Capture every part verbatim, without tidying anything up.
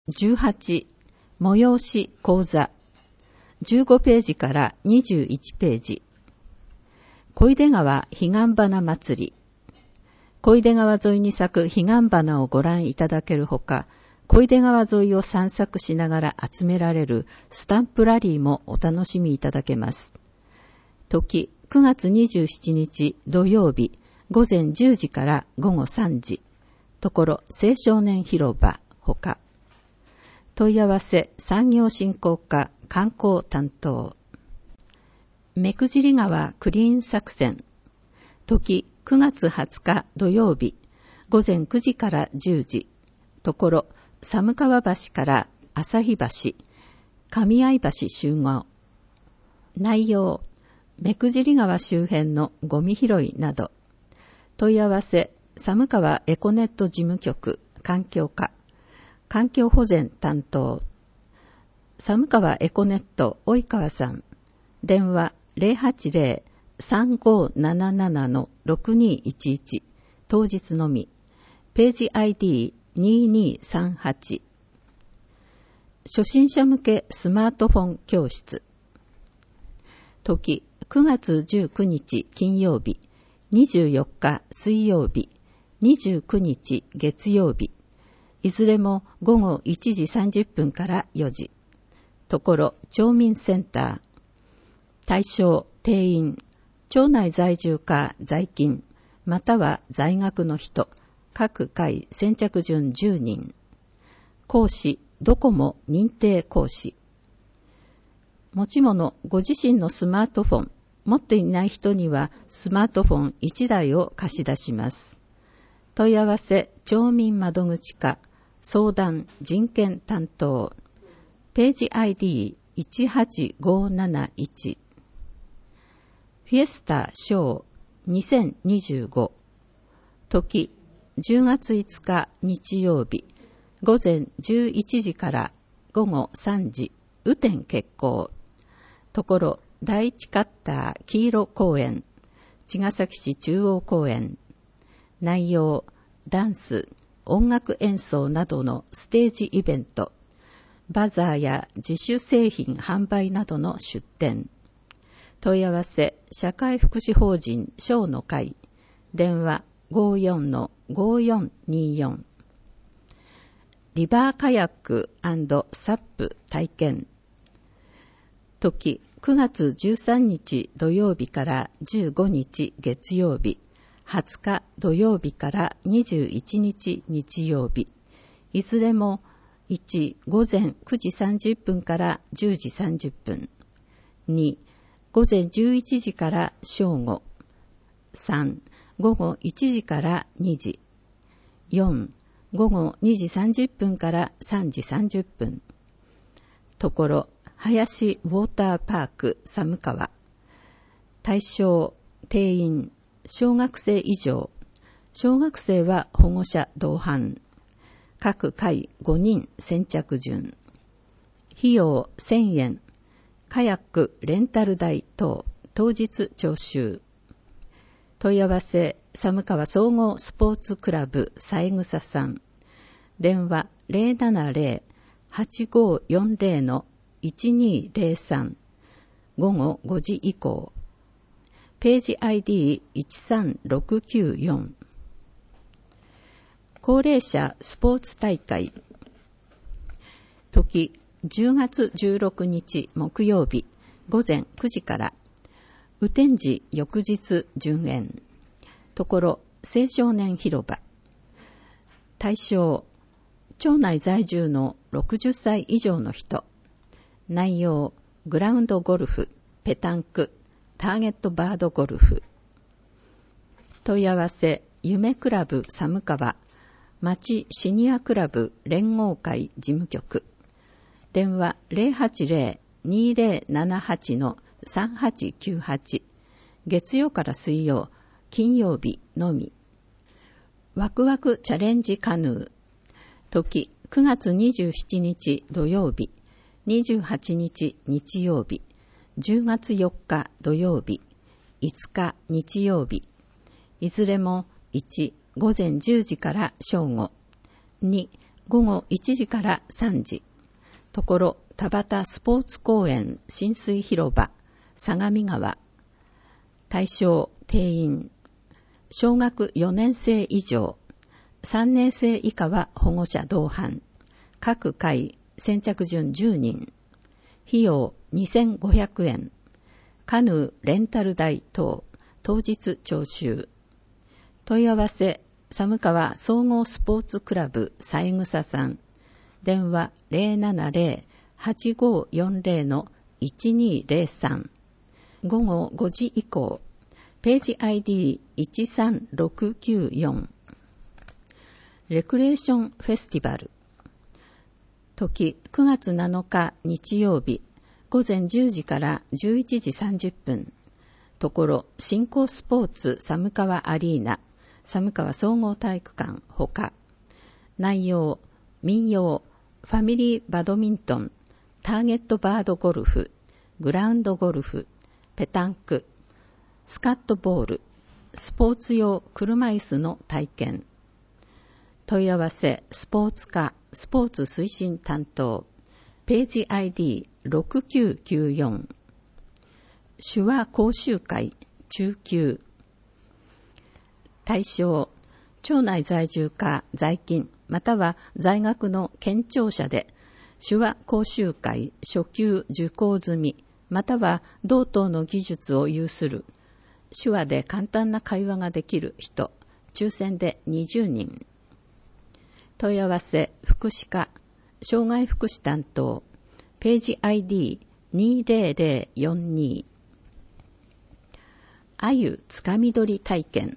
じゅうはち、催し講座。じゅうごページからにじゅういちページ。小出川彼岸花祭り。小出川沿いに咲く彼岸花をご覧いただけるほか、小出川沿いを散策しながら集められるスタンプラリーもお楽しみいただけます。時、くがつにじゅうしちにち土曜日、午前じゅうじから午後さんじ。ところ、青少年広場、ほか。問い合わせ、産業振興課、観光担当。目久尻川クリーン作戦。時、くがつはつか土曜日、午前くじからじゅうじ。ところ、寒川橋から旭橋、上合橋集合。内容、目久尻川周辺のゴミ拾いなど。問い合わせ、寒川エコネット事務局、環境課。環境保全担当。寒川エコネット及川さん。電話 ゼロはちゼロ さんごなななな ろくにいちいち。当日のみ。ページ アイディーににさんはち。初心者向けスマートフォン教室。時、くがつじゅうくにち金曜日、にじゅうよっか水曜日、にじゅうくにち月曜日。いずれも午後いちじさんじゅっぷんからよじ。ところ、町民センター。対象、定員。町内在住か在勤、または在学の人。各回先着順じゅうにん。講師、どこも認定講師。持ち物、ご自身のスマートフォン。持っていない人にはスマートフォンいちだいを貸し出します。問い合わせ、町民窓口課。相談、人権担当。ページ アイディーいちはちごなないち。フィエスタショーにせんにじゅうご。時、じゅうがついつか日曜日、午前じゅういちじから午後さんじ、雨天決行。ところ、第一カッター黄色公園、茅ヶ崎市中央公園。内容、ダンス、音楽演奏などのステージイベント、バザーや自主製品販売などの出展。問い合わせ、社会福祉法人小の会。電話 ごじゅうよん ごじゅうよんにじゅうよん。リバーカヤック&サップ体験。時、くがつじゅうさんにち土曜日からじゅうごにち月曜日、はつか土曜日からにじゅういちにち日曜日。いずれもいち、午前くじさんじゅっぷんからじゅうじさんじゅっぷん。に、午前じゅういちじから正午。さん、午後いちじからにじ。よん、午後にじさんじゅっぷんからさんじさんじゅっぷん。ところ、林ウォーターパーク寒川。対象、定員、小学生以上。小学生は保護者同伴。各回ごにん先着順。費用せんえん。カヤックレンタル代等、当日徴収。問い合わせ、寒川総合スポーツクラブ三枝さん。電話 ゼロななゼロ はちごよんゼロ いちにゼロさん。午後ごじ以降。ページ アイディーいちさんろくきゅうよん。高齢者スポーツ大会。時、じゅうがつじゅうろくにち木曜日、午前くじから。雨天時翌日順延。ところ、青少年広場。対象、町内在住のろくじゅっさい以上の人。内容、グラウンドゴルフ、ペタンク、ターゲットバードゴルフ。問い合わせ、夢クラブ寒川、町シニアクラブ連合会事務局。電話 ゼロはちゼロ にゼロななはち さんはちきゅうはち。月曜から水曜、金曜日のみ。ワクワクチャレンジカヌー。時、くがつにじゅうしちにち土曜日、にじゅうはちにち日曜日、じゅうがつよっか土曜日、いつか日曜日。いずれもいち、午前じゅうじから正午。に、 午後いちじからさんじ、ところ田端スポーツ公園親水広場相模川。対象定員小学よねん生以上、さんねん生以下は保護者同伴。各回先着順じゅうにん。費用にせんごひゃくえん。カヌーレンタル代等当日徴収。問い合わせ寒川総合スポーツクラブ三枝さん。電話 ゼロななゼロ はちごよんゼロ のいちにゼロさん。午後ごじ以降。ページ アイディーいちさんろくきゅうよん。レクレーションフェスティバル。時くがつなのか日曜日、午前じゅうじからじゅういちじさんじゅっぷん。ところ新興スポーツ寒川アリーナ、寒川総合体育館ほか。内容、民謡、ファミリーバドミントン、ターゲットバードゴルフ、グラウンドゴルフ、ペタンク、スカットボール、スポーツ用車椅子の体験。問い合わせスポーツ課スポーツ推進担当。ページ アイディーろくきゅうきゅうよん。手話講習会中級。対象町内在住か在勤または在学の県庁舎で手話講習会初級受講済みまたは同等の技術を有する手話で簡単な会話ができる人、抽選でにじゅうにん。問い合わせ福祉課障害福祉担当。ページ アイディーにゼロゼロよんに。あゆつかみ取り体験。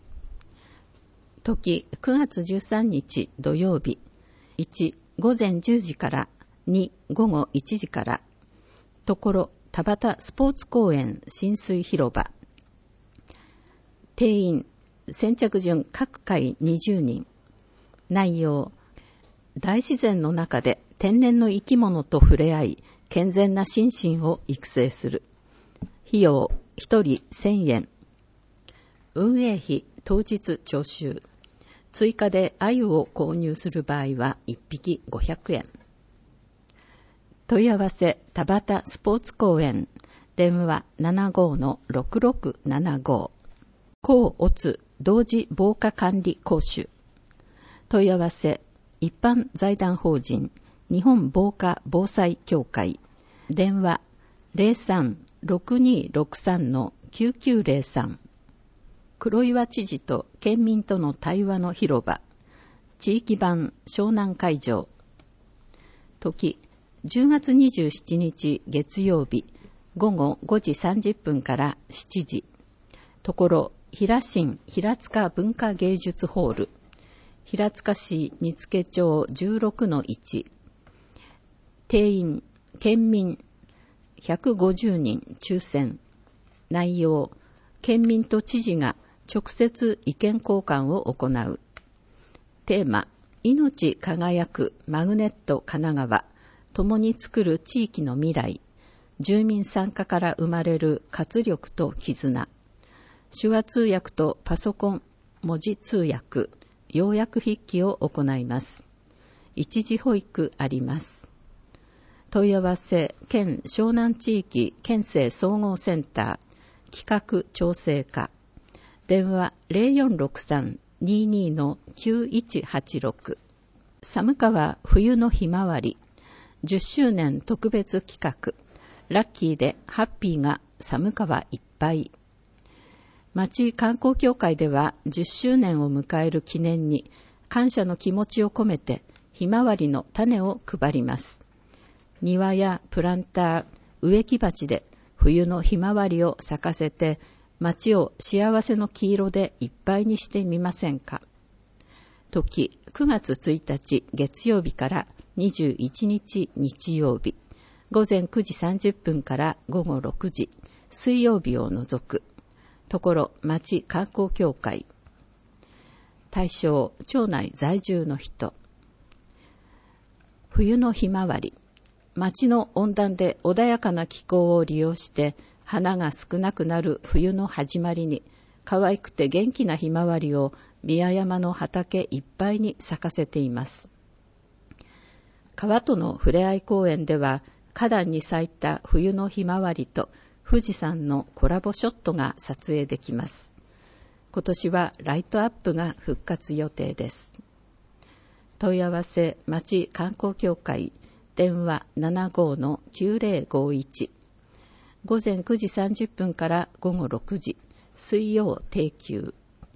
時くがつじゅうさんにち土曜日。いち午前じゅうじからに午後いちじから。ところ田端スポーツ公園親水広場。定員先着順各回にじゅうにん。内容大自然の中で天然の生き物と触れ合い健全な心身を育成する。費用ひとりせんえん。運営費当日徴収。追加で鮎を購入する場合はいっぴきごひゃくえん。問い合わせ田端スポーツ公園。電話 ななごのろくろくななご。高オツ同時防火管理講習。問い合わせ一般財団法人日本防火防災協会。電話 ゼロさんろくにろくさんのきゅうきゅうゼロさん。黒岩知事と県民との対話の広場。地域版湘南会場。時じゅうがつにじゅうしちにち月曜日午後ごじさんじゅっぷんからしちじ。ところ平新平塚文化芸術ホール。平塚市見附町 じゅうろくのいち。定員県民ひゃくごじゅうにん抽選。内容県民と知事が直接意見交換を行う。テーマ命輝くマグネット神奈川共に作る地域の未来。住民参加から生まれる活力と絆。手話通訳とパソコン文字通訳要約筆記を行います。一時保育あります。問い合わせ県湘南地域県政総合センター企画調整課。電話 ゼロよんろくさん ににのきゅういちはちろく。寒川冬のひまわりじゅっしゅうねん特別企画。ラッキーでハッピーが寒川いっぱい。町観光協会ではじゅっしゅうねんを迎える記念に感謝の気持ちを込めてひまわりの種を配ります。庭やプランター、植木鉢で冬のひまわりを咲かせて町を幸せの黄色でいっぱいにしてみませんか。時くがつついたち月曜日からにじゅういちにち日曜日午前くじさんじゅっぷんから午後ろくじ水曜日を除く。ところ町観光協会。対象町内在住の人。冬のひまわり。町の温暖で穏やかな気候を利用して花が少なくなる冬の始まりに可愛くて元気なひまわりを宮山の畑いっぱいに咲かせています。 川とのふれあい公園では、花壇に咲いた冬のひまわりと富士山のコラボショットが撮影できます。今年はライトアップが復活予定です。問い合わせ町観光協会電話 ななごのきゅうぜろごいち、午前くじさんじゅっぷんから午後ろくじ、水曜定休。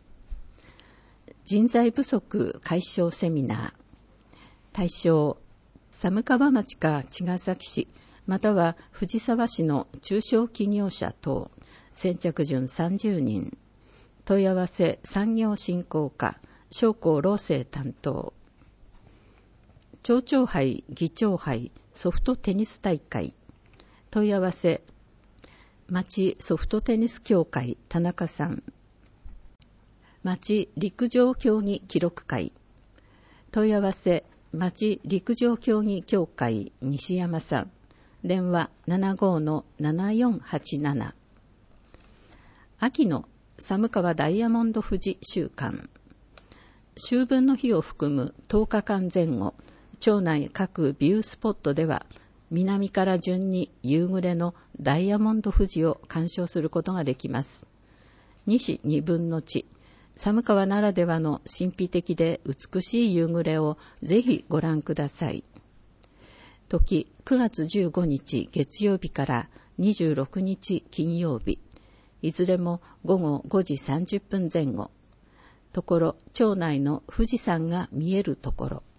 人材不足解消セミナー。対象、寒川町か茅ヶ崎市、または藤沢市の中小企業者等、先着順さんじゅうにん。問い合わせ産業振興課、商工労政担当。町長杯、議長杯、ソフトテニス大会。問い合わせ、町ソフトテニス協会、田中さん。町陸上競技記録会。問い合わせ、町陸上競技協会、西山さん。電話 ななごのななよんはちなな。秋の寒川ダイヤモンド富士週間。秋分の日を含むとおかかんぜん後、町内各ビュースポットでは、南から順に夕暮れのダイヤモンド富士を鑑賞することができます。西二分の地、寒川ならではの神秘的で美しい夕暮れをぜひご覧ください。時、くがつじゅうごにち月曜日からにじゅうろくにち金曜日、いずれも午後ごじさんじゅっぷんぜん後。ところ、町内の富士山が見えるところ。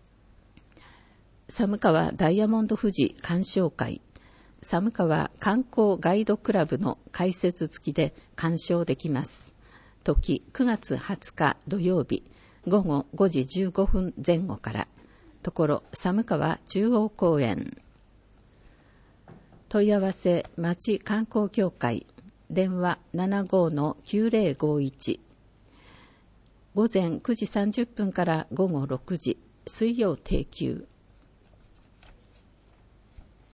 寒川ダイヤモンド富士鑑賞会。寒川観光ガイドクラブの解説付きで鑑賞できます。時、くがつはつか土曜日、午後ごじじゅうごふんぜん後から。ところ、寒川中央公園。問い合わせ、町観光協会。電話 ななごのきゅうぜろごいち。午前くじさんじゅっぷんから午後ろくじ、水曜定休。